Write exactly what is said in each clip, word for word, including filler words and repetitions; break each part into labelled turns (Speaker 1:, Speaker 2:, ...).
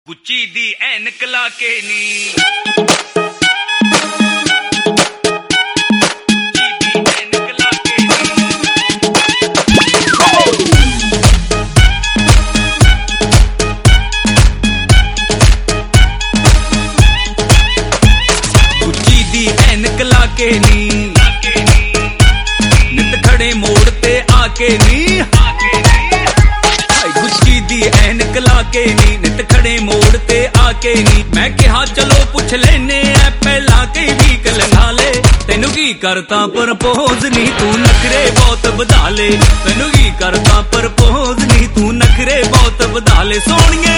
Speaker 1: ਗੁੱਚੀ ਦੀ ਐਨਕ ਲਾ ਕੇ ਨੀ के नी नित खड़े मोड़ ते आके नी गुच्ची दी ऐनक लाके नी नित खड़े मोड़ ते आके नी मैं कहा चलो पुछ लेने ऐ पहला कई वीक लंघा ले तेनू की करता प्रपोज नी तू नखरे बहुत बधा ले तेनू की करता प्रपोज नी तू नखरे बहुत बधा ले सोनिए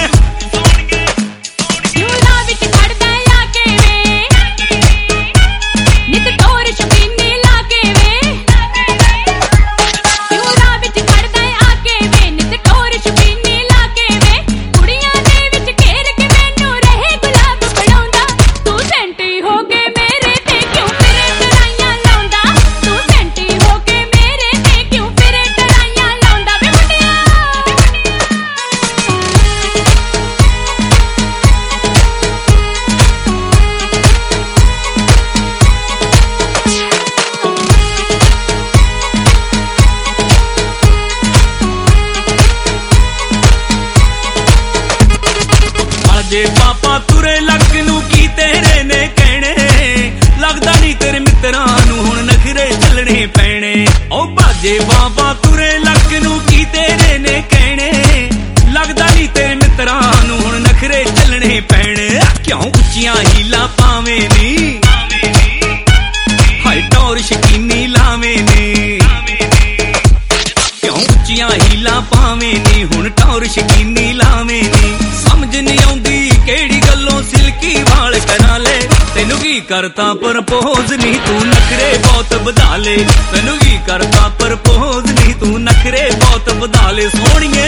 Speaker 1: जे पापा तुरे लक नू की तेरे ने कहने लगदा नहीं तेरे मित्रां नू हुण नखरे चलने पैने ओ बाजे बाबा तुरे लक नू की तेरे ने कहने लगदा नहीं तेरे मित्रां नू हुण नखरे चलने पैने क्यों उच्चियां हीला पावे नी हाय टौर शकीनी लावे नी क्यों उच्चियां हीला पावे नी हुण टौर शकीनी लावे नी समझ नहीं आउंदी केड़ी गल्लों सिल्की वाल करा ले तेनू की करता प्रपोज नी तू नखरे बहुत बधा ले तेनू की करता प्रपोज नी तू नखरे बहुत बधा ले सोनिए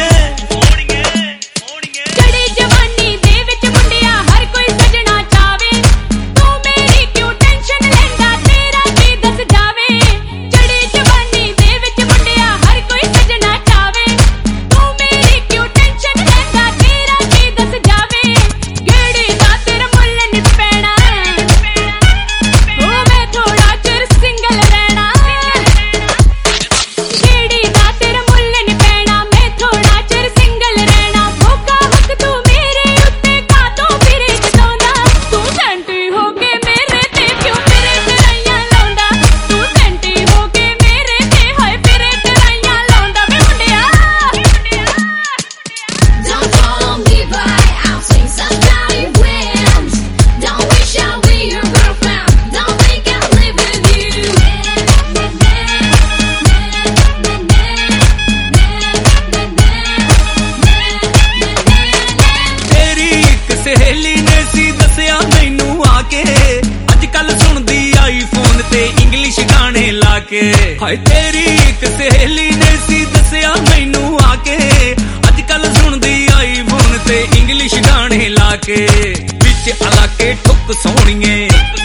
Speaker 1: सहेली ने सी दसिया मैनू आके अजकल सुनदी आईफोन ते इंग्लिश गाने लाके हाय तेरी एक सहेली ने सी दसिया मैनू आके अजकल सुनदी आईफोन ते इंग्लिश गाने लाके विच इलाके ठुक सोहणीए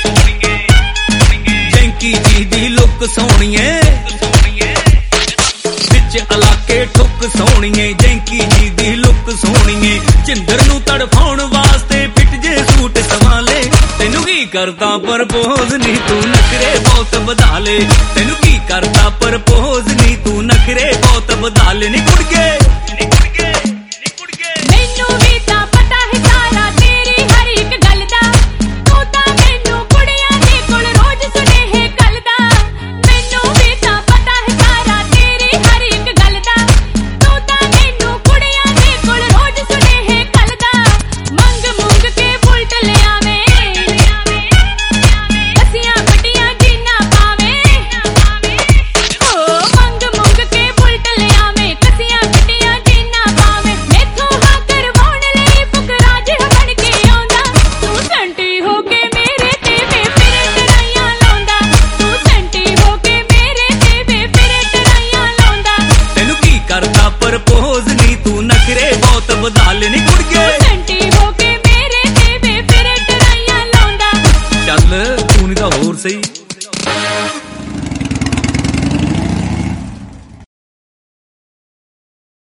Speaker 1: जैंकी जी दी लुक सोहणीए विच इलाके ठुक सोहणीए जैंकी जी दी लुक सोहणीए जिंदर नू तड़फाउण वास्ते फिट जे सूट सवाले तेनू की करता प्रपोज नी तू नखरे बहुत बधा ले तेनू की करता प्रपोज नी तू नखरे बहुत बधा ले नी कुड़िए